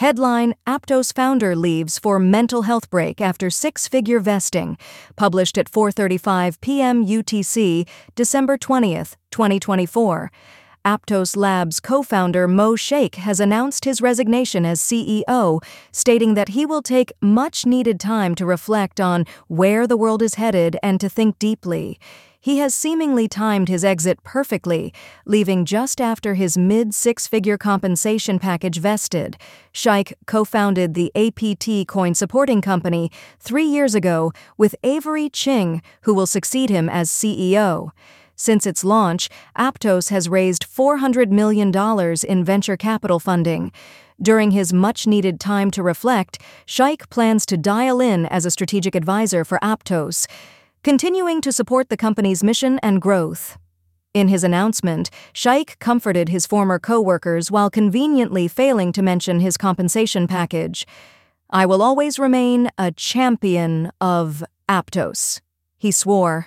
Headline: Aptos founder leaves for mental health break after six-figure vesting. Published at 4:35 p.m. UTC, December 20th, 2024. Aptos Labs co-founder Mo Shaikh has announced his resignation as CEO, stating that he will take much-needed time to reflect on where the world is headed and to think deeply. He has seemingly timed his exit perfectly, leaving just after his mid-six-figure compensation package vested. Shaikh co-founded the APT coin supporting company 3 years ago with Avery Ching, who will succeed him as CEO. Since its launch, Aptos has raised $400 million in venture capital funding. During his much-needed time to reflect, Shaikh plans to dial in as a strategic advisor for Aptos, continuing to support the company's mission and growth. In his announcement, Shaikh comforted his former co-workers while conveniently failing to mention his compensation package. "I will always remain a champion of Aptos," he swore.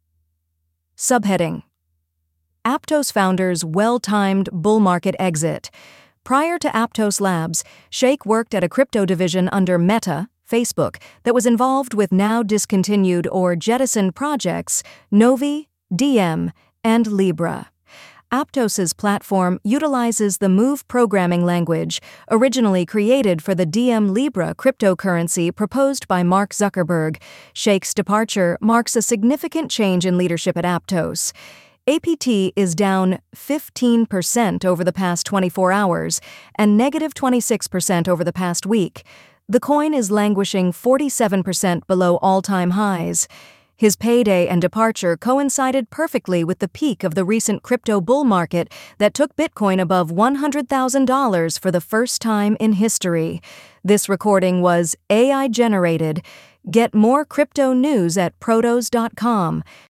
Subheading: Aptos founder's well-timed bull market exit. Prior to Aptos Labs, Shaikh worked at a crypto division under Meta, Facebook, that was involved with now discontinued or jettisoned projects Novi, Diem, and Libra. Aptos's platform utilizes the Move programming language, originally created for the Diem Libra cryptocurrency proposed by Mark Zuckerberg. Shaikh's departure marks a significant change in leadership at Aptos. APT is down 15% over the past 24 hours and negative 26% over the past week. The coin is languishing 47% below all-time highs. His payday and departure coincided perfectly with the peak of the recent crypto bull market that took Bitcoin above $100,000 for the first time in history. This recording was AI-generated. Get more crypto news at protos.com.